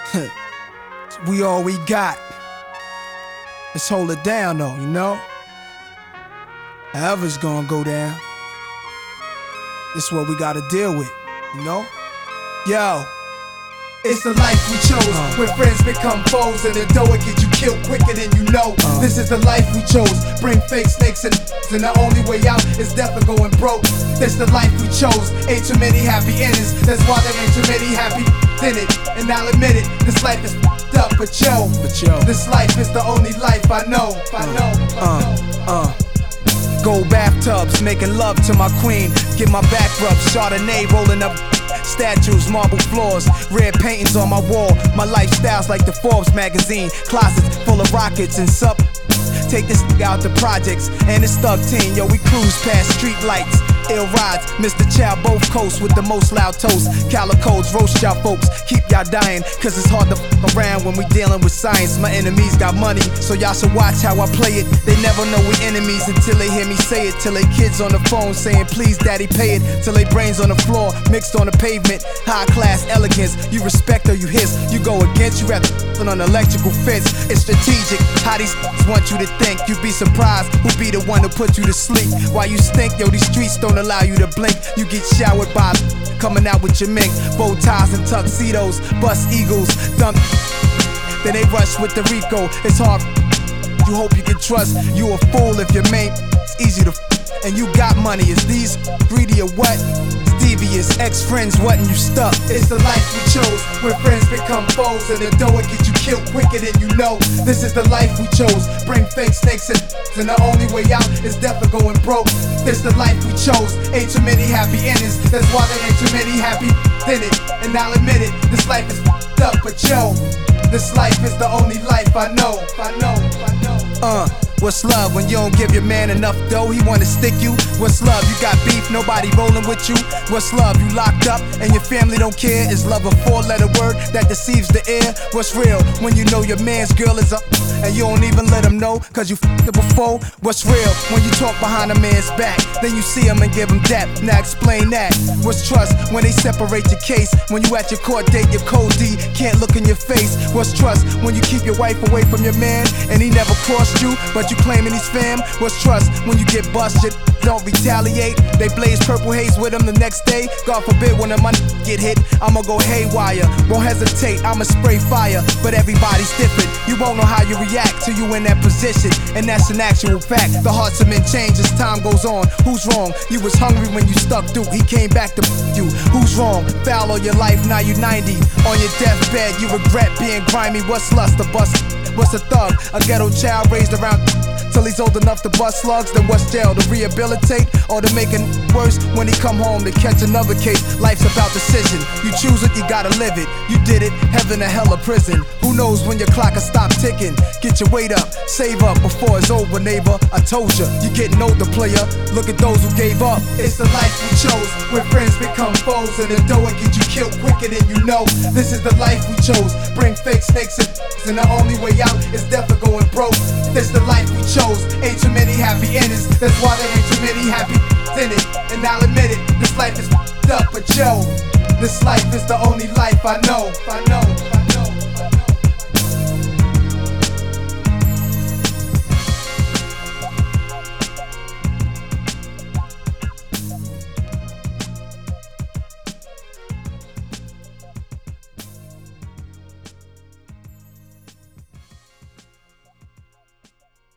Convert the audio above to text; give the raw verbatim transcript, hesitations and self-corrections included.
We all we got. Let's hold it down though, you know? However it's gonna go down. This is what we gotta deal with, you know? Yo. It's the life we chose, uh. when friends become foes and the dough will get you killed quicker than you know. uh. This is the life we chose, bring fake snakes and and the only way out is death or going broke. This the life we chose, ain't too many happy endings, that's why there ain't too many happy in it. And I'll admit it, this life is f***ed up, but yo, but yo, this life is the only life I know, I know, I uh, know. Uh. Gold bathtubs, making love to my queen. Get my back rubbed, Chardonnay rolling up statues, marble floors, red paintings on my wall. My lifestyle's like the Forbes magazine, closets full of rockets and sup. Take this out the projects and it's thug team. Yo, we cruise past street lights, ill rides, Mister Chow both coasts with the most loud toast. Calicoes roast y'all folks, keep y'all dying, cause it's hard to f around when we dealing with science. My enemies got money, so y'all should watch how I play it. They never know we enemies until they hear me say it. Till they kids on the phone saying please daddy pay it. Till they brains on the floor, mixed on the pavement. High class elegance, you respect or you hiss. You go against, you rather on an electrical fence. It's strategic, how these want you to think. You be surprised who be the one to put you to sleep. While you stink, yo, these streets don't allow you to blink. You get showered by coming out with your mink. Bow ties and tuxedos, bust eagles, dump. Then they rush with the Rico. It's hard, you hope you can trust. You a fool if your main it's easy to f and you got money. Is these greedy or what? Devious ex-friends wasn't you stuck. It's the life we chose, when friends become foes and the dough will get you killed quicker than you know. This is the life we chose, bring fake snakes and and the only way out is death or going broke. This the life we chose, ain't too many happy endings, that's why there ain't too many happy in it. And I'll admit it, this life is f***ed up, but yo, this life is the only life I know, I know, I know. Uh What's love when you don't give your man enough dough? He wanna stick you. What's love? You got beef, nobody rolling with you. What's love? You locked up and your family don't care. Is love a four-letter word that deceives the air? What's real when you know your man's girl is up and you don't even let him know cause you f***ed it before? What's real when you talk behind a man's back, then you see him and give him depth? Now explain that. What's trust when they separate your case? When you at your court date, your code D can't look in your face. What's trust when you keep your wife away from your man and he never crossed you, but you claiming he's fam? What's trust when you get busted, don't retaliate? They blaze purple haze with him the next day. God forbid when a money get hit, I'ma go haywire. Won't hesitate, I'ma spray fire. But everybody's different, you won't know how you react till you in that position. And that's an actual fact, the hearts of men change as time goes on. Who's wrong? You was hungry when you stuck through, he came back to you. Who's wrong? Foul all your life, now you ninety. On your deathbed, you regret being grimy. What's lust? A bust? What's a thug? A ghetto child raised around till he's old enough to bust slugs. Then what's jail? To rehabilitate or to make it worse when he come home to catch another case? Life's about decision, you choose it, you gotta live it. You did it, heaven or hell or prison. Who knows when your clock will stop ticking? Get your weight up, save up before it's over, neighbor. I told ya, you getting older, player. Look at those who gave up. It's the life we chose, when friends become foes and the dough will get you killed quicker than you know. This is the life we chose, bring fake snakes and and the only way out is death or going broke. This the life we chose, ain't too many happy endings, that's why there ain't too many happy in it. And I'll admit it, this life is f***ed up, but yo, this life is the only life I know, I know, I know.